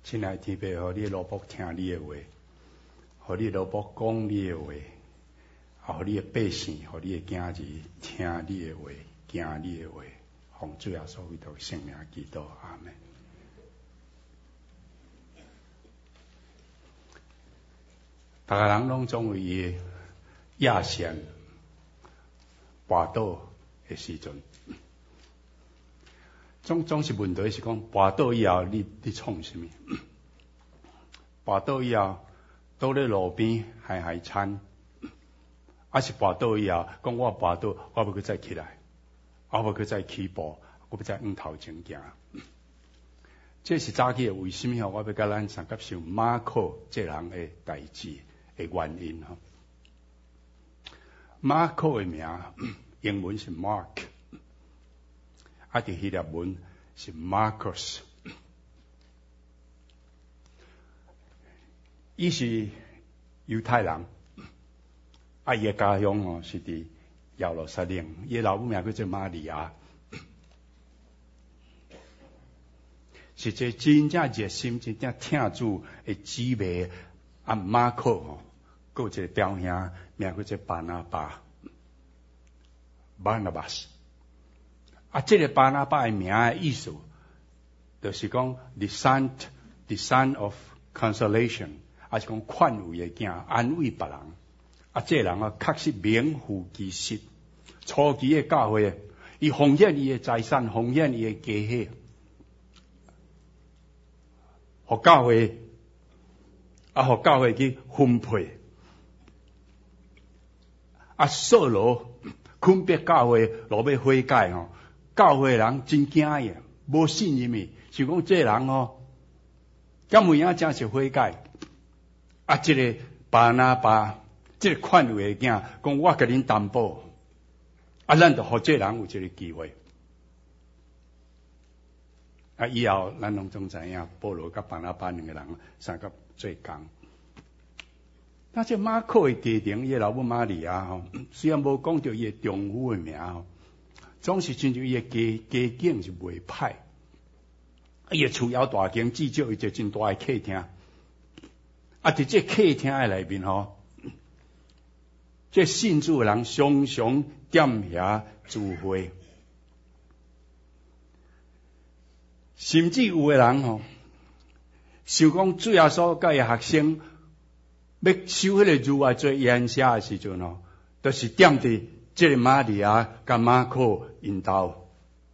亲爱的天父，互你老婆听你的话，互你老婆讲你的话，也互你的百姓，互你的囝儿听你的话，行你的话，奉主耶稣基督圣名祈祷，阿门。大家人拢总有伊的亚线跋倒的时阵，总是问题是讲跋倒以后你创什么？跋倒以后倒咧路边海餐，还是跋倒以后讲我跋倒，我要去再起来，我要去再起步，我要再往头前行。这是早起为什么我要甲咱三甲想马可这人的代志的原因吼？马可的名英文是 Mark， 伫希腊文是 Marcus， 伊是犹太人，伊的家乡是伫耶路撒冷，伊的老母名叫做玛利亚，是一个真正热心、真正听主的姊妹马可还有一个表兄名叫做巴拿巴 Barnabas。这个巴拿巴的名的意思，就是讲 the son of consolation， 是讲宽慰的囝，安慰别人。这个人确实名副其实。初期的教会，伊奉献伊的财产，奉献伊的家业，互教会，互教会去分配。扫罗分别教会，落要悔改教会人真惊伊，无信任伊，是讲这人敢有影真是悔改。这个巴拿巴，这个宽慰的囝，讲我甲恁担保，咱就互这人有这个机会。以后咱拢总知影，保罗甲巴拿巴两个人三个做工。那这马可的家庭，伊老母玛利亚虽然无讲到伊的丈夫的名总是亲像伊的家境是袂歹。伊的厝要大间，至少伊就真大的客厅。伫这客厅的内面这信主的人常常踮遐聚会，甚至有的人想讲主耶稣甲伊学生要收迄个儒外做宴写的时阵就是踮伫这个玛利亚甲马可因兜。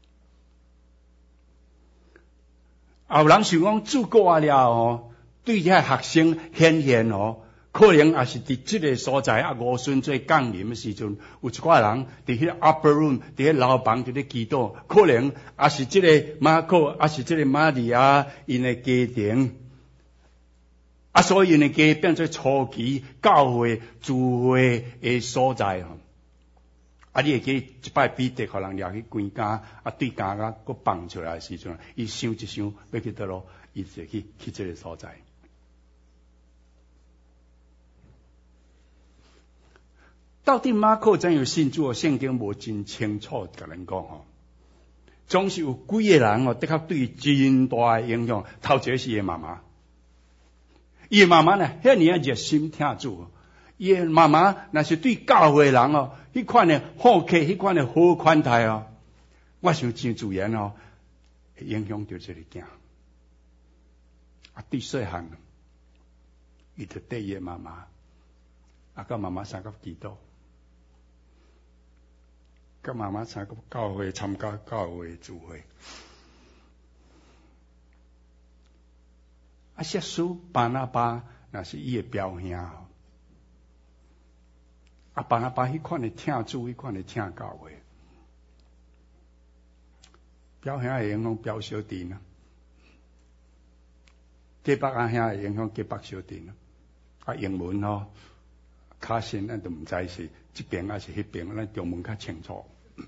有人想讲主过了对遐学生显现可能也是伫这个所在五旬做降临的时阵，有一寡人伫迄个 upper room， 伫迄楼房伫咧祈祷，可能也是这个马可，也是这个玛利亚因的家庭。所以因的家变做初期教会聚会的所在你会记一摆彼得互人掠去关监，对监搁放出来的时阵，伊想一想要去倒咯，伊就去这个所在。到底马可怎样信主？圣经无真清楚甲咱讲总是有几个人的确对真大的影响。头一个是伊的妈妈，伊的妈妈呢，遐尔热心听主。伊的妈妈若是对教会人迄款的好客，迄款的好款待我想真自然会影响到这个囝。对细汉，伊就对伊的妈妈，甲妈妈三个祈祷，甲妈妈三个教会参加教会聚会。耶稣巴拿巴那是伊的表兄。巴拿巴迄款的听主，迄款的听教会，表兄会影响表小弟结北阿兄会影响结北小弟英文卡信咱都毋知是这边还是迄边，咱中文较清楚。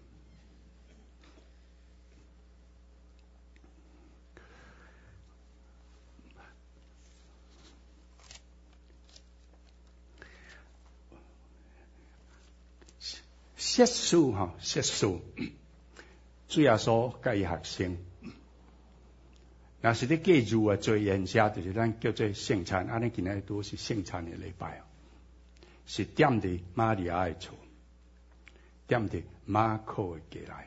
设施主耶稣甲伊学生若是咧过日啊，做宴社就是咱叫做圣餐，安尼今仔都是圣餐的礼拜，是踮伫玛利亚的厝，踮伫马可的家内。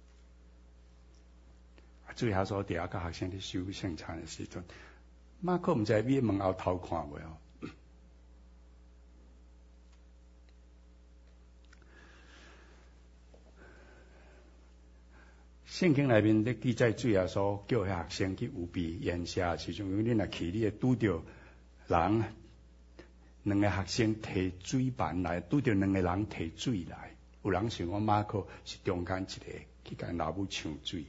最后所伫下甲学生咧修圣餐的时阵，马可毋知伊门后偷看袂哦。圣经内面咧记载，主耶稣叫迄学生去有备宴社的时阵，因为你若去，你会拄着人两个学生摕水盘来，拄着两个人摕水来。有人想讲马可是中间一个去甲老母抢水。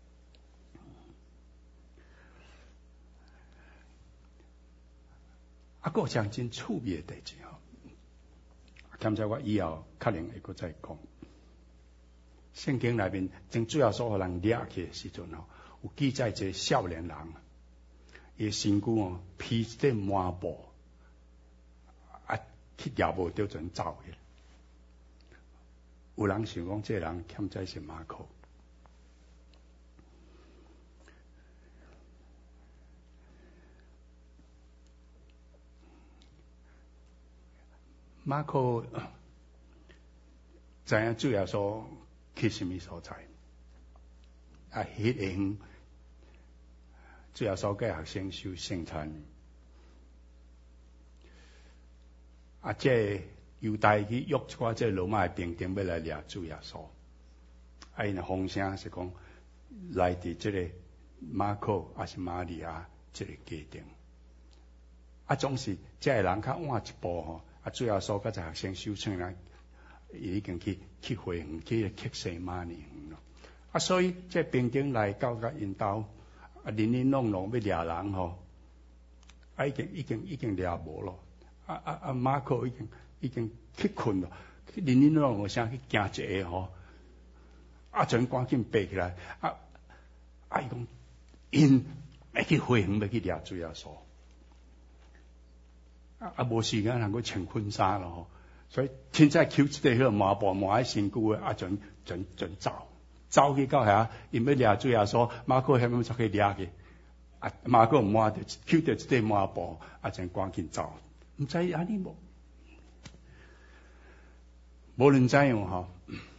还有像真趣味的代志吼，刚才我以后可能会再讲。圣经内面正主要所有人掠去的时阵吼，有记载一个少年人，伊的身躯哦披一块麻布，去抓无着阵走去。有人想讲这个人欠在是马可。马可知影主要所去什么所在，迄个主要所甲学生修圣餐，这犹大去约一寡这罗马的兵丁要来掠主耶稣，因的风声是讲来自这个马可还是玛利亚这个家庭，总是这个人较晚一步吼。主要所甲在学生修圣啦，已经去回园去克西马尼园咯。所以这兵丁来到甲因兜，零零弄弄要掠人吼，已经掠无咯。马可已经去困咯，零零弄弄声去惊一下吼，全赶紧爬起来，伊讲因要去回园要去掠主要所。无时间能够穿婚纱咯，所以凊彩抽一块迄个麻布麻喺身躯诶，全走去到遐，因要掠主耶稣，马可遐么就去掠去，马可毋满着，抽着一块麻布，全赶紧走，毋知安尼无论怎样吼，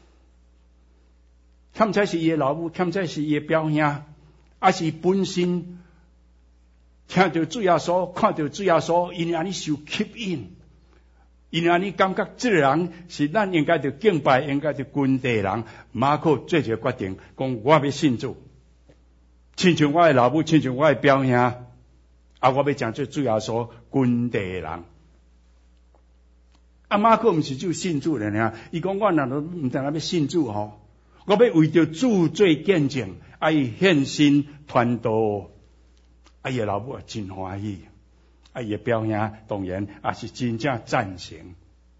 欠在是伊诶老母，欠在是伊诶表兄，是本身。听到主耶稣，看到主耶稣，因安尼受吸引，因安尼感觉这个人是咱应该着敬拜，应该着尊地人。马可做一个决定，讲我要信主，亲像我的老母，亲像我的表兄，我要讲做主耶稣尊地人。马可毋是只有信主的尔，伊讲我若都毋知影要信主吼，我要为着主做见证，伊献身传道。伊的老母也真欢喜，伊的表兄当然也是真正赞成。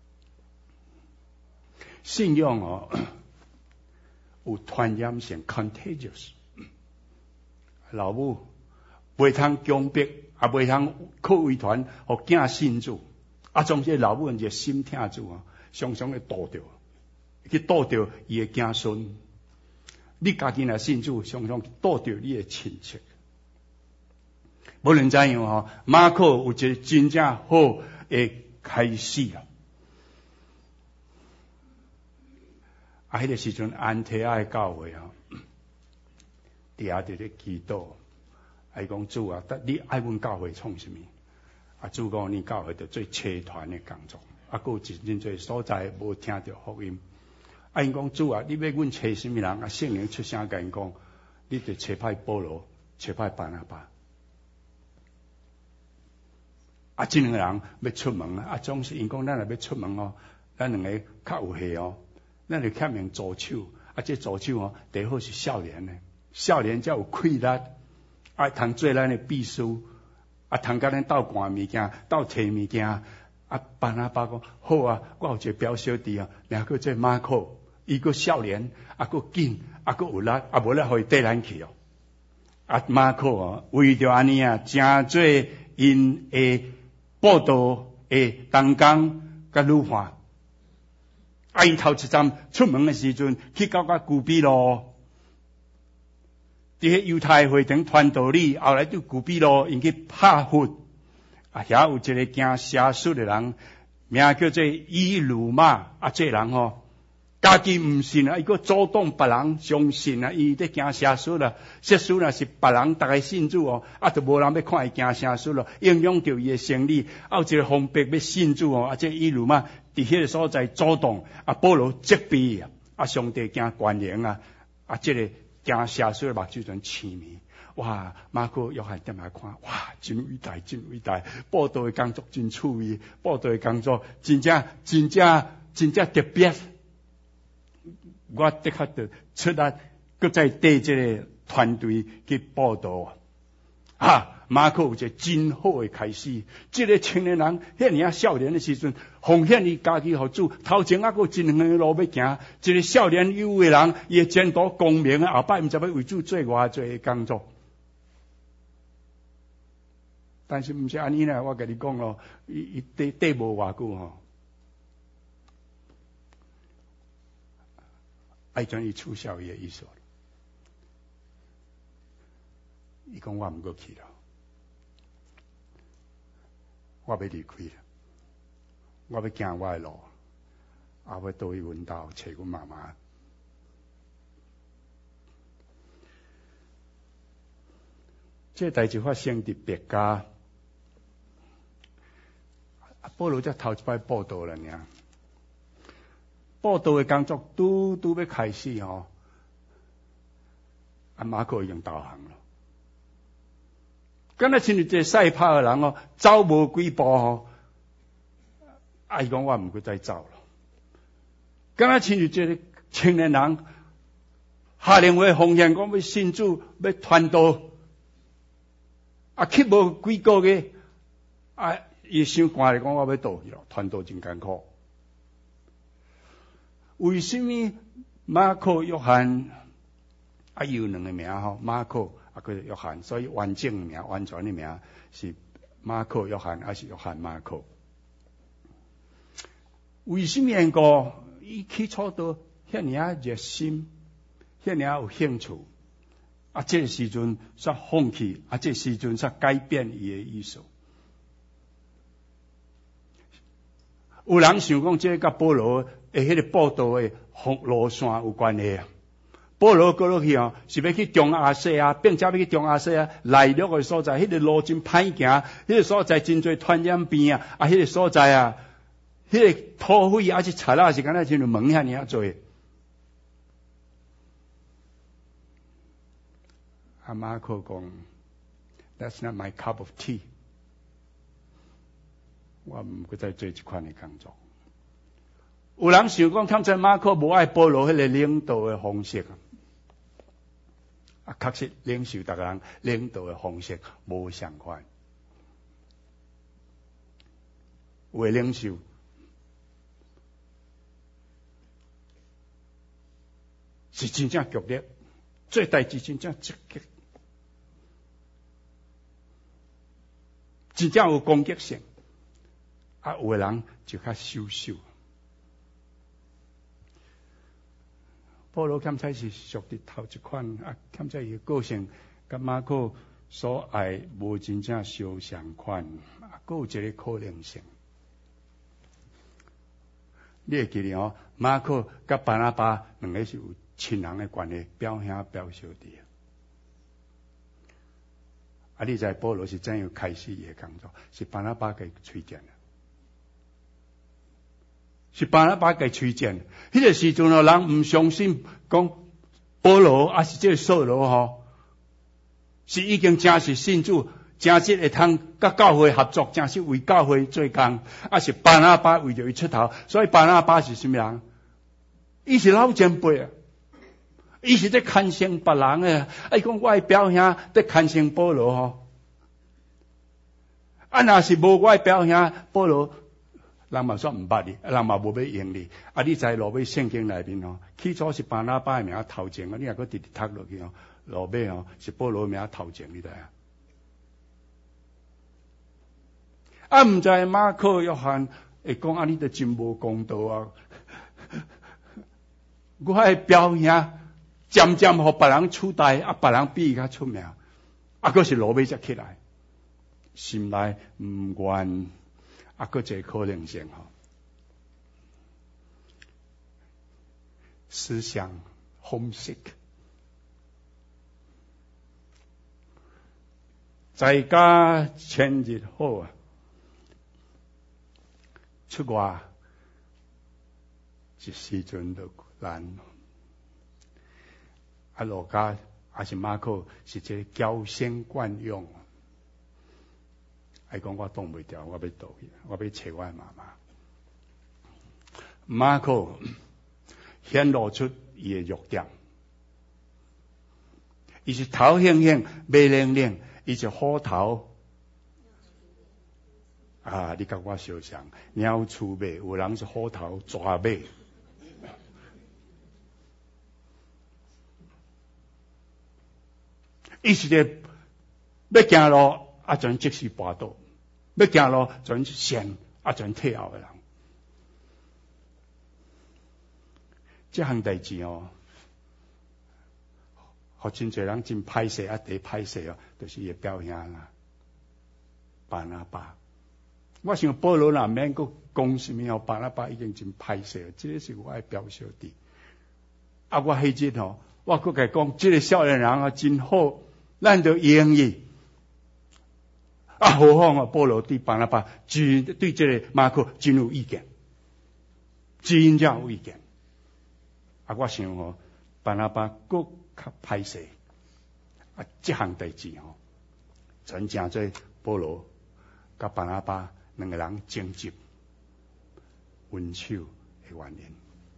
信仰有传染性 contagious， 老母袂通强迫，也袂通靠遗传，互囝信主。总是老母热心听主常常会导着，去导着伊的囝孙。你家己若信主，常常导着你的亲戚。无论怎样马可有一个真正好的开始啊！迄个时阵安提阿的教会伫遐伫咧祈祷，伊讲主啊，你爱阮教会创什么？主讲你教会着做社团的工作，还有真侪所在无听到福音。因讲主啊，你要阮找什么人？圣灵出声甲因讲，你着找派保罗，找派巴拿巴。这两个人要出门总是因讲咱若要出门咱两个较有戏咱就欠名助手这助手第好是少年的，少年才有气力通做咱的秘书通甲咱斗赶物件，斗摕物件巴拿巴讲好我有一个表小弟名叫做马可，伊个少年个紧个有力无咧互伊缀咱去马可为着安尼真做因的报道的同工甲女伴，因头一站出门的时阵，去到古比路， 伫迄犹太会堂传道理，后来对古比路因去拍佛，遐有一个行邪术的人，名叫做以鲁玛，这人家己唔信伊个阻挡别人相信伊在行邪术邪术是别人大家信主就无人要看伊行邪术影响到伊的生理，有一个方伯要信主这以鲁玛伫迄个所在阻挡保罗责备上帝惊关联这个行邪术的目睭全青面。哇！马可约翰点来看，哇，真伟大，真伟大！报道的工作真趣味，报道的工作真正特别。我的确就出来，搁再带这个团队去报道马可有一个真好的开始。这个青年人遐尔少年的时阵，奉献伊家己予主，头前还佫真远的路要行。一个少年有的人，伊的前途光明后摆毋知要为主做偌济的工作。但是毋是安尼啦，我甲你讲咯，伊缀无偌久爱将伊取消伊的意思。伊讲我毋过去了，我要离开了，我要行我的路，要倒去阮兜找阮妈妈。这代志发生伫别家，保罗才头一摆报道了尔。报道的工作拄要开始马可已经导航了。敢若亲像一个赛跑的人走无几步伊讲我毋过再走了。敢若亲像一个青年人下令为奉献，讲要信主，要传道，去无几个月伊想惯咧，讲我要倒去了，传道真艰苦。为什么马可约翰有两个名马可叫约翰，所以完整名完全的名是马可约翰，还是约翰马可？为什么伊起初都遐尔热心，遐尔有兴趣这个时阵煞放弃这个时阵煞改变伊的意思？有人想讲这甲保罗迄个报道的路线有关系保罗过落去是要去中亚西亚，并且要去中亚西亚内陆的所在，迄个路真歹行，迄个所在真侪传染病迄个所在迄个土匪是贼是敢若像门遐尔多。马可讲 ，That's not my cup of tea。我毋过再做一款的工作。有人想讲，看在马可无爱保罗迄个领导的方式确实领袖逐个人领导的方式无相款。有的领袖是真正剧烈，做代志真正积极，真正有攻击性。有的人就较收手。保罗检采是属于头一款检采伊个个性，甲马可所爱无真正相相款，还有一个可能性。你会记得马可甲巴拿巴两个是有亲人的关系，表兄表小弟。你知保罗是怎样开始伊的工作？是巴拿巴给推荐的。是巴拿巴给推荐，迄个时阵人唔相信讲保罗是这个扫罗是已经真是信主，真实会通甲教会合作，真是为教会做工，是巴拿巴为着伊出头，所以巴拿巴是什么人？伊是老前辈伊是在看成别人伊讲我的表兄在看成保罗若是无我的表兄保罗。人嘛说毋捌你，人嘛无要用你。你知落尾圣经内面起初是巴拿巴的名头前你若搁直直读落去落尾是保罗的名头前，你知毋知马可约翰会讲你都真无公道我的表兄渐渐互别人取代，别人比伊较出名，佫是落尾才起来，心内毋愿，佫一个可能性思想 homesick， 在家千日好出外一时阵就难。罗家还是马可是一个娇生惯养，还讲我挡袂掉，我要倒去，我要找我妈妈。马可显露出伊的弱点，伊是头兴兴，尾冷冷，伊是虎头你甲我相像，鸟鼠尾，有人是虎头抓尾。伊是个要行路全即时跋倒，要行路全先全退后的人。这项代志互真侪人真歹势第歹势就是伊的表现啦。巴拿巴，我想保罗若免佫讲什么巴拿巴已经真歹势，这个是我爱表现的。我迄日我佫甲讲，这个少年人真好。咱就用伊，何况保罗对巴拿巴对这个马可真有意见，真正有意见。我想巴拿巴佫较歹势，这项代志真正做保罗甲巴拿巴两个人争执、分手的原因。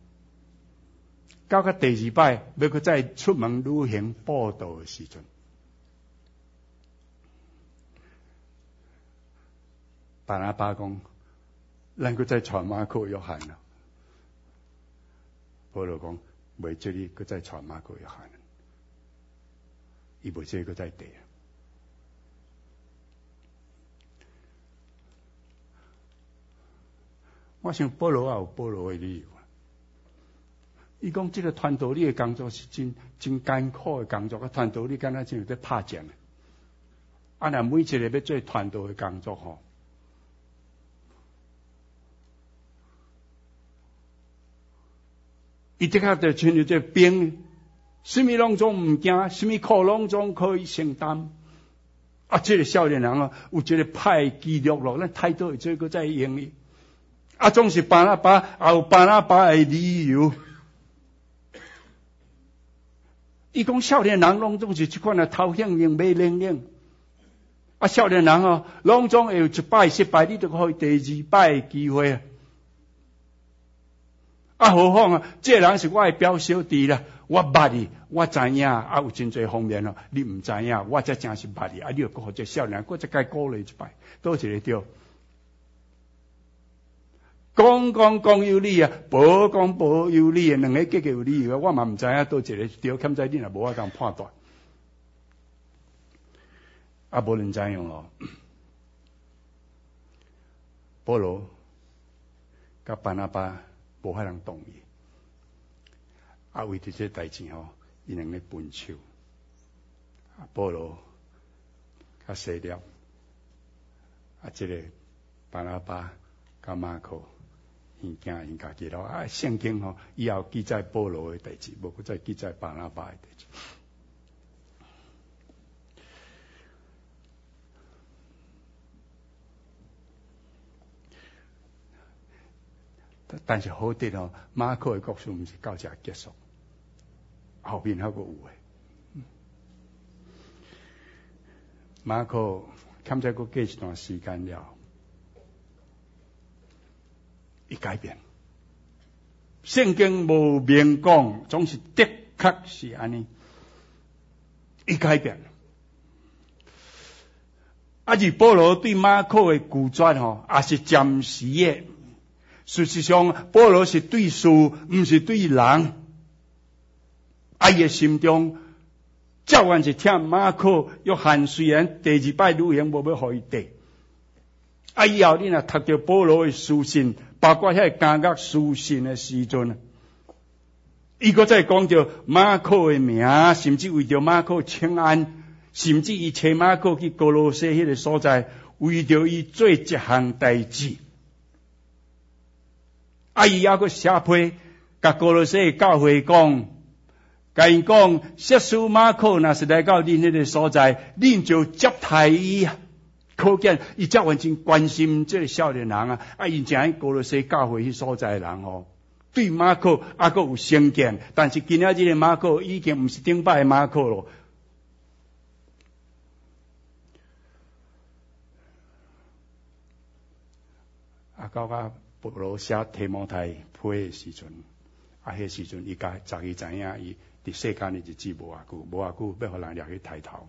到第二摆要佮再出门旅行报道的时阵。巴拿巴讲，咱佫再传马可约翰了。保罗讲，袂这里佫再传马可约翰，伊袂这佫再地。我想保罗也有保罗的理由。伊讲，这个传道理的工作是真艰苦的工作，传道理敢若真有在拍战。若每一个要做传道的工作伊即刻就亲像这兵，什么拢总毋惊，什么苦拢总可以承担。这个少年人有这个歹记录咯，咱太多这个在用伊。总是巴拿巴，也有巴拿巴的理由。伊讲少年人拢总是即款头向硬尾冷冷。少年人拢总会有一摆失败，你就可以第二摆的机会。何况这个人是我的表小弟啦，我捌你，我知影有真侪方面你唔知影，我才真是捌你。你又讲这少年，我再该鼓励一摆，倒一个对。讲有理无讲无有理两个结果有理我嘛唔知影倒一个对，欠在你若无法当判断。无论怎样保罗甲巴拿巴无法通同意，为着这代志伊两个分手。保罗甲西了，这个巴拿巴甲马可，因惊因家己咯。圣经以后记载保罗的代志，无再记载巴拿巴的代志。但是好在马可的故事不是到这结束，后面还佫有诶。马可欠再佫过一段时间了，伊改变。圣经无明讲，总是的确是安尼。伊改变。而保罗对马可的拒绝也是暂时的。事实上，保罗是对事，唔是对人。伊的心中照样是听马可约翰，虽然第二摆旅行无要互伊地。以后你若读到保罗的书信，包括遐个感觉书信的时阵， 伊搁再讲到马可的名，甚至为着马可请安，甚至伊找马可去哥罗西迄个所在，为着伊做一项代志。伊还搁写批，甲哥罗西教会讲，甲因讲，约书马可若是来到恁迄个所在，恁就接待伊啊。可见伊遮完全关心这个少年人啊！因正喺哥罗西教会迄所在的人哦，对马可还阁有成见，但是今仔日的马可已经毋是顶摆的马可咯。到保罗写提摩太批的时阵，迄时阵伊家早已知影，伊伫世间的日子无偌久，要互人掠去抬头。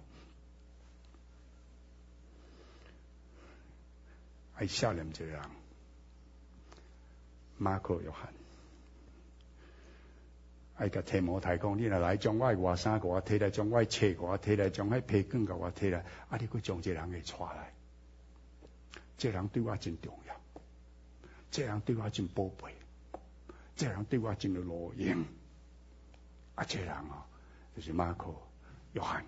少年一个人，马可约翰，甲提摩太讲：你若来将我的外衫给我摕来，将我的册给我摕来，将迄批卷给我摕来，你佫将这人给带来。这人对我真重要，这人对我真宝贝，这人对我真有路用。这人就是马可约翰。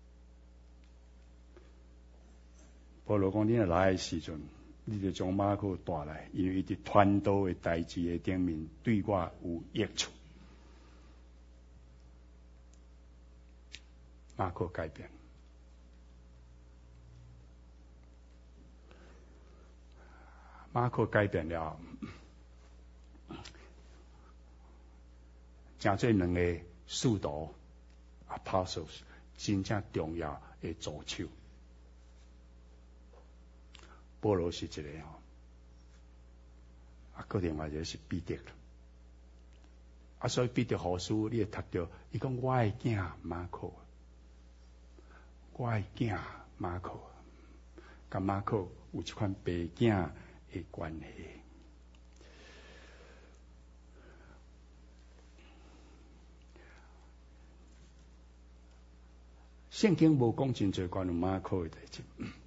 保罗讲：你若来的时阵，你就将马可带来，因为伊伫传道的代志的顶面对我有益处。马可改变，马可改变了，真做两个使徒 apostles 真正重要的助手。保罗是一个个另外一个是彼得所以彼得后书你会读到，伊讲我的囝马可，我的囝马可，甲马可有一款爸囝的关系。圣经无讲真侪关于马可的代志。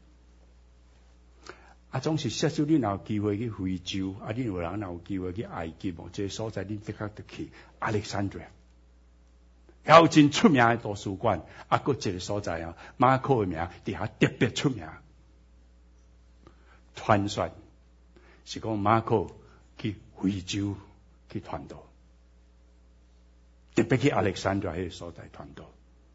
总是说你若有机会去非洲，你有人若有机会去埃及，这个所在你的确得去。Alexandria， 还有真出名的图书馆，搁一个所在马可的名底下特别出名。传说是讲马可去非洲去传道，特别去 Alexandria 迄个所在传道。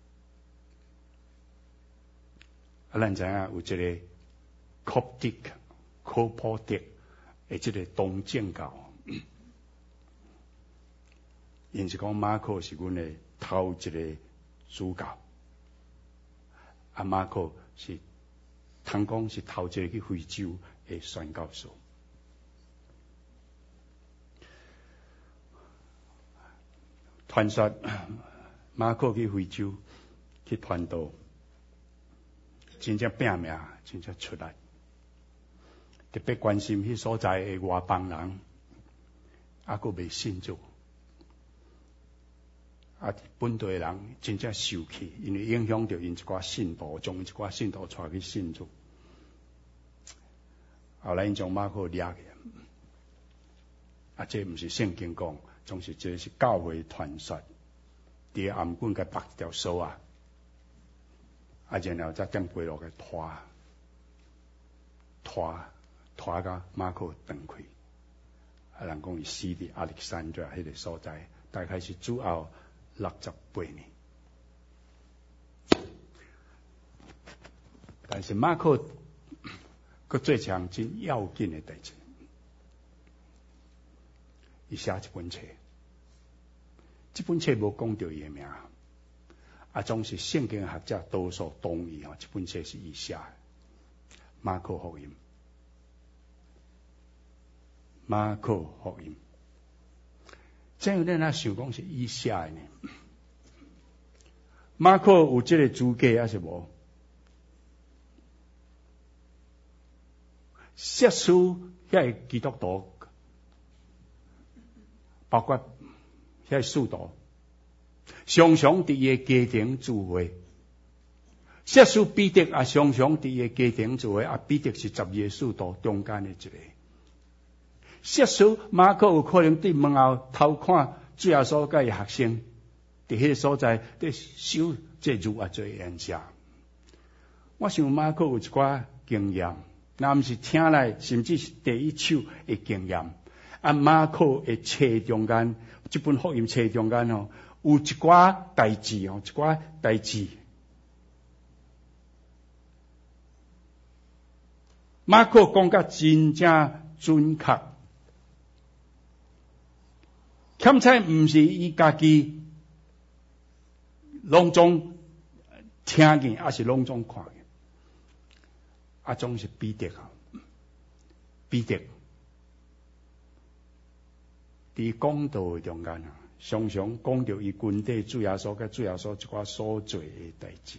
咱知影有一个 Coptic。科普特的这个东正教，因是讲马可是阮的头一个主教，马可是通讲是头一个去非洲的宣教士。传说马可去非洲去传道，真正拼命，真正出来。特别关心迄所在的外邦人，阁未信主，本地人真正受气，因为影响到因一寡信徒，将一寡信徒带去信主。后来因将马可抓起来，这毋是圣经讲，总是这是教会传说，伫暗棍甲绑一条绳然后再将规落去拖到马可转去，人讲伊死伫亚历山大迄个所在，大概是主后68年。但是马可佫做一项真要紧的代志，伊写一本册，这本册无讲到伊的名，总是圣经学者多数同意这本册是伊写的，马可福音。马可福音，真有咱想讲是伊写的呢？马可有这个资格还是无？约书遐个基督徒，包括遐个使徒，常常伫伊个家庭聚会。约书彼得也常常伫伊个家庭聚会，彼得是12个使徒中间的一个。约书马可有可能对门后偷看主耶稣甲伊学生伫迄个所在伫守这日啊做演讲。我想马可有一寡经验，若毋是听来，甚至是第一手的经验。马可的册中间，这本福音册中间有一寡代志一寡代志。马可讲甲真正准确，欠彩毋是伊家己拢总听见，还是拢总看见，总是彼得伫讲道中间常常讲到伊军队主耶稣甲主耶稣一寡所做的代志。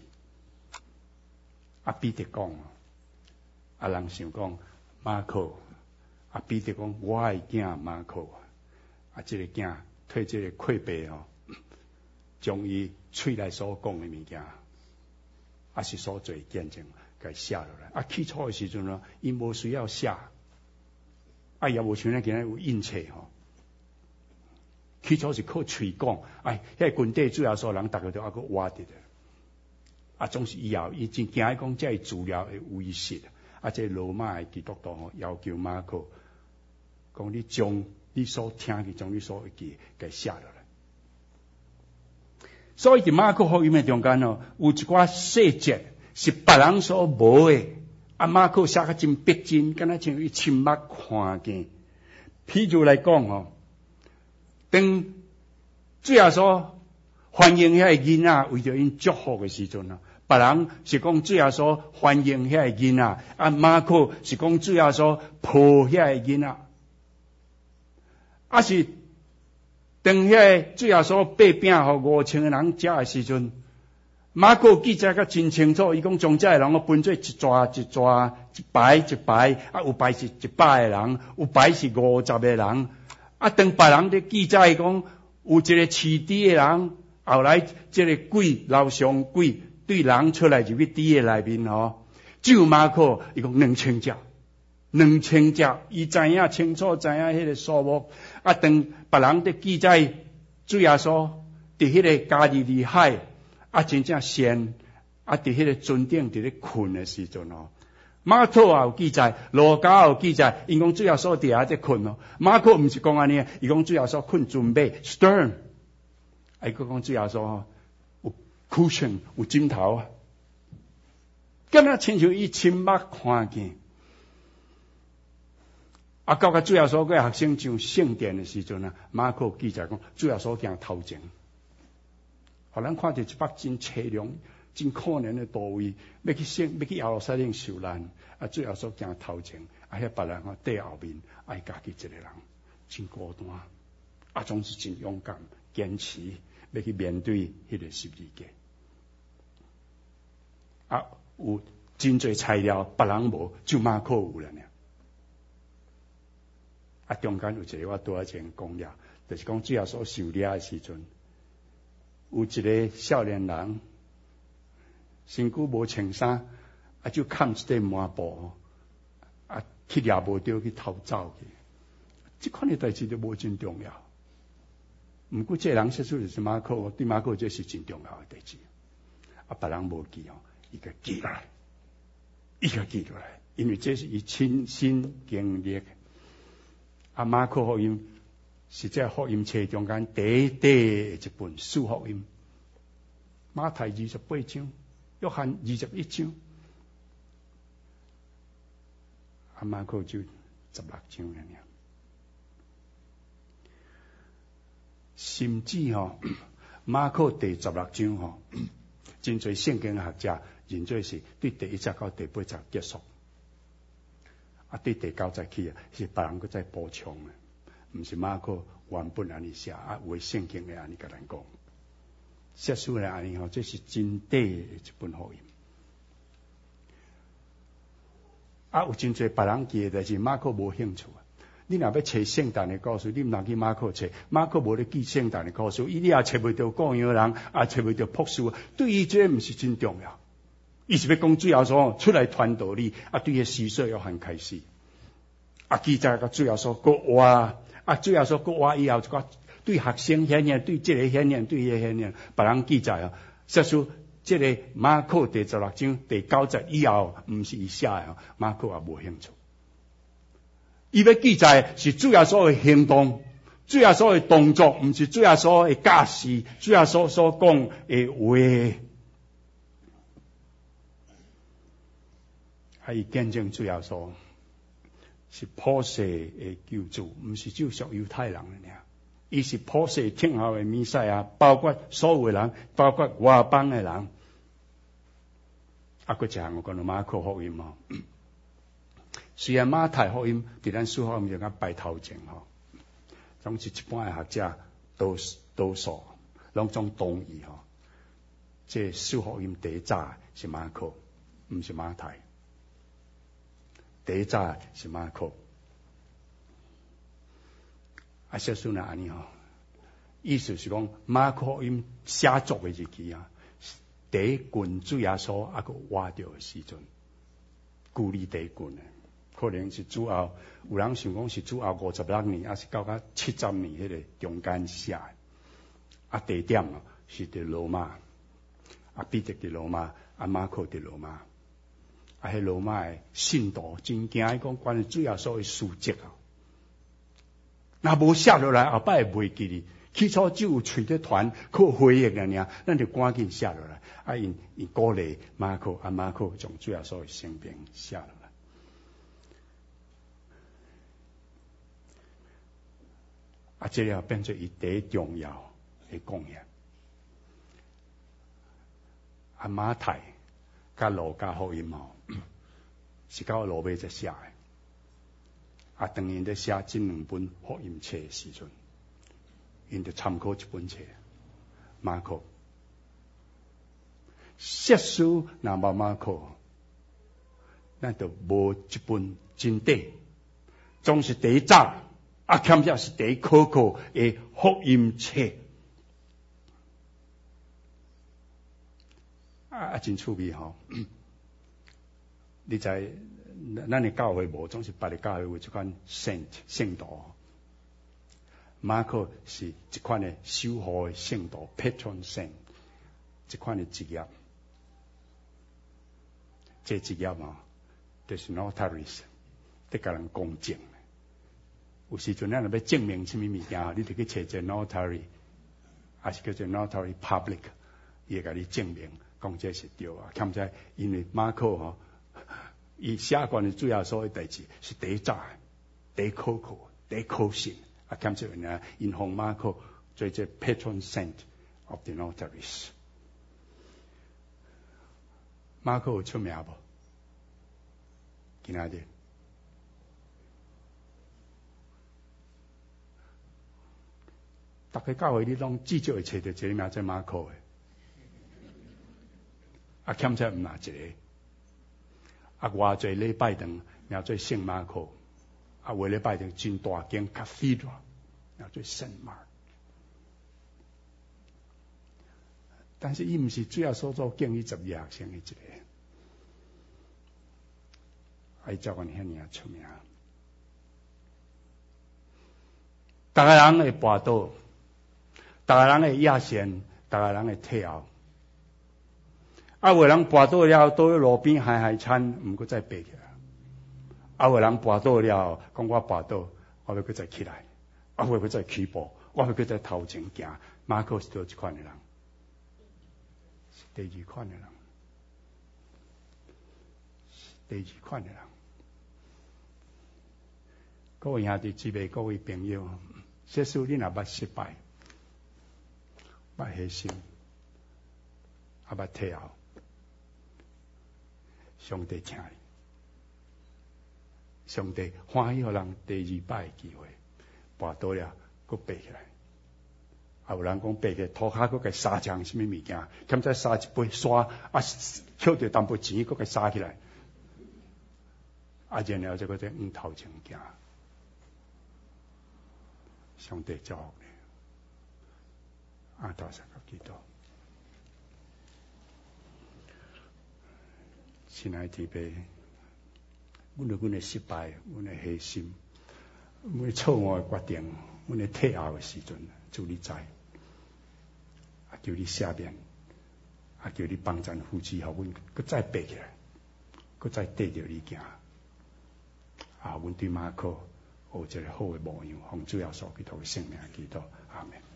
彼得讲，人想讲马可，彼得讲我的囝马可，这个囝替这个溃败将伊喙内所讲的物件，是所做见证，该写落来。起初的时阵呢，伊无需要写，也无像咱今日有印册起初是靠嘴讲，迄军队主要所人，大家都还阁挖伫咧。总是以后，伊真惊伊讲，这资料会遗失。这罗马的基督徒要求马可讲，你将你所听的，将你所会记给写落来。所以伫马可福音的中间有一寡细节是别人所无的。马可写得真逼真，敢若像伊亲目看见。譬如来讲当主耶稣欢迎遐个囡仔为着因祝福的时阵别人是讲主耶稣欢迎遐个囡仔，马可是讲主耶稣抱遐个囡仔，是当遐个主耶稣掰饼互5000个人食的时阵，马可记载甲真清楚，伊讲将这个人分做一抓一抓，一排一排，有排是100个人，有排是50个人。当别人咧记载讲有一个饲猪的人，后来这个鬼老上鬼对人出来入去猪的内面只有马可伊讲2000只，伊知影清楚知影迄个数目。当别人咧记载主耶稣伫迄个加利利海真正仙伫迄个船顶伫咧困的时阵马可也有记载，路加也有记载，因讲主耶稣伫遐在困马可毋是讲安尼，伊讲主耶稣困船尾 stern， 伊讲主耶稣有 cushion 有枕头敢若亲像伊亲目看见。到个主耶稣个学生上圣殿的时阵马可记载讲主耶稣行头前，互咱看到一幅真凄凉真可怜的道位，要去耶路撒冷受难，主耶稣行头前，遐别人缀后面，家己一个人，真孤单，总是真勇敢，坚持要去面对迄个十字架。有真侪材料，别人无，就马可有了呢。中间有一个我拄仔前讲了，就是讲主耶稣受掠的时阵，有一个少年人。身躯无穿衫，就砍一块抹布，去掠无着去偷走去。这款的代志都无真重要。不过这人说出就是马可，对马可这是真重要的代志。别人无记伊个记落来，因为这是伊亲身经历。马可福音是这福音册中间第一本四福音，马太28章。约翰21章，马可就16章了。甚至马可第16章真侪圣经学者认做是对第1节到第8节结束，对第9节起是别人搁再补充的，毋是马可原本安尼写，有的圣经会安尼甲咱讲。写出来安尼这是真底的一本福音。有真侪别人记的，但是马可无兴趣。你若要找圣诞的故事，你毋通去马可找，马可无咧记圣诞的故事，伊你也找袂到讲样人，也找袂到朴素。对伊这毋是真重要。伊是要讲主耶稣出来传道理，对个施洗约翰开始。记载个主耶稣国话，主耶稣国话以后一个对学生显现，对这个显现，对迄个显现，别人记载说出这个马可第16章第9节以后，唔是伊写的，马可也无兴趣。伊要记载是主耶稣的行动，主耶稣的动作，唔是主耶稣的假事，主耶稣所讲的话。伊见证主耶稣是普世的救主，唔是只属犹太人的尔。伊是普世听候的弥赛亚，包括所有的人，包括外邦的人。佫一项我讲到马可福音虽然马太福音伫咱书福音就较排头前总是一般的学者多数拢总同意这书福音第一早是马可，唔是马太。第一早是马可。说书呢安尼意思是讲马可福音写作的日期第一群主耶稣佫活着的时阵，旧历第一群的，可能是主后，有人想讲是主后56年，还是到70年迄个中间写的。地点是伫罗马，彼得伫罗马，马可伫罗马。迄罗马的信徒真惊，伊讲关于主耶稣的事迹若无写落来，后摆会袂记哩。起初只有揣着团靠回忆尔，咱就赶紧写落来。因鼓励马可，马可将主耶稣的生平写落来。这了变做伊第一重要的贡献。马太甲路加福音是到路尾才写的。当因在写这两本福音册的时阵，因就参考一本册马可。写书若无马可，咱就无一本真底，总是第一早，欠着是第一可靠的福音册。真趣味你知咱的教会无，总是别的教会有这款圣徒。马可是一款的守护的圣徒 ，patron saint， 一款的职业。这职业就是 notaries， 得甲人公证。有时阵咱若要证明什么物件，你就去找一个 notary， 还是叫做 notary public， 伊会甲你证明，讲这是对啊。欠在因为马可伊写关于主耶稣的代志是第一早、第一可靠、第一可信。欠在因奉马可做这 patron saint of the notaries。马可有出名无？今仔日大家教会你拢至少会找到一个名做马可的，欠在毋哪一个？偌侪礼拜堂名做圣马可，有礼拜堂真大间 cathedral 名做圣马。但是伊毋是主要所做敬伊12个学生的一个，伊照阮遐尔出名。逐个人会跋倒，逐个人会野线，逐个人会退后。有人跋倒了，倒喺路边海海餐，毋过再爬起来。有人跋倒了，讲我跋倒，我要佮再起来，我要佮再起步，我要佮再头前行。马可是倒一款的人。第二款的人，第二款的人。各位兄弟姊妹，各位朋友，这事你若捌失败，捌牺牲，也捌退后，上帝请你，上帝欢喜互人第二摆的机会，跋倒了，佮爬起来。有人讲爬起涂骹，佮佮沙墙什么物件，欠再沙一杯沙，捡着淡薄钱，佮佮沙起来。然后就佮再往头前行。上帝祝福你。多谢基督。亲爱的弟兄，阮的失败，阮的牺牲，阮的错误的决定，阮的退后的时阵， 主你知，求你赦免，求你帮咱夫妻，互阮搁再爬起来，搁再缀着你行。阮对马可学一个好的模样，奉主耶稣基督的圣名祈祷，阿门。